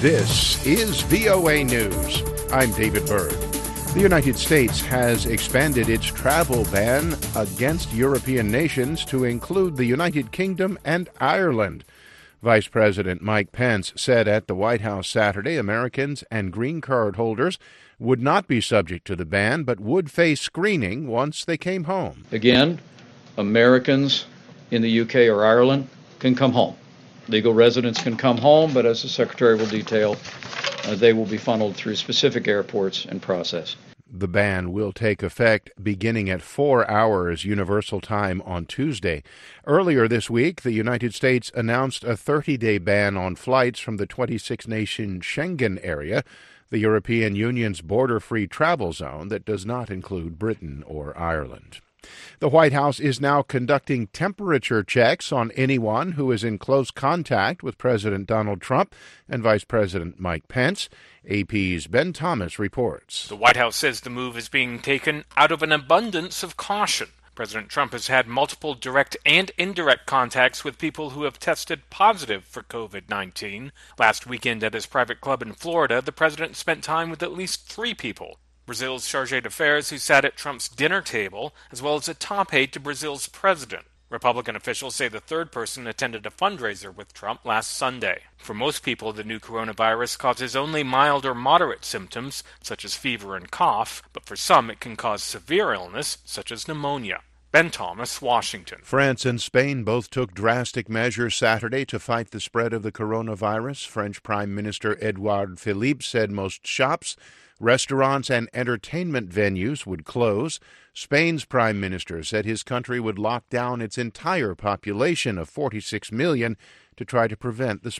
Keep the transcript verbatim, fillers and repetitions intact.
This is V O A News. I'm David Byrd. The United States has expanded its travel ban against European nations to include the United Kingdom and Ireland. Vice President Mike Pence said at the White House Saturday Americans and green card holders would not be subject to the ban, but would face screening once they came home. Again, Americans in the U K or Ireland can come home. Legal residents can come home, but as the Secretary will detail, uh, they will be funneled through specific airports and processed. The ban will take effect beginning at four hours Universal Time on Tuesday. Earlier this week, the United States announced a thirty-day ban on flights from the twenty-six nation Schengen area, the European Union's border-free travel zone that does not include Britain or Ireland. The White House is now conducting temperature checks on anyone who is in close contact with President Donald Trump and Vice President Mike Pence. A P's Ben Thomas reports. The White House says the move is being taken out of an abundance of caution. President Trump has had multiple direct and indirect contacts with people who have tested positive for covid nineteen. Last weekend at his private club in Florida, the president spent time with at least three people. Brazil's charge d'affaires who sat at Trump's dinner table, as well as a top aide to Brazil's president. Republican officials say the third person attended a fundraiser with Trump last Sunday. For most people, the new coronavirus causes only mild or moderate symptoms, such as fever and cough, but for some it can cause severe illness, such as pneumonia. Ben Thomas, Washington. France and Spain both took drastic measures Saturday to fight the spread of the coronavirus. French Prime Minister Edouard Philippe said most shops, restaurants, and entertainment venues would close. Spain's prime minister said his country would lock down its entire population of forty-six million to try to prevent the spread.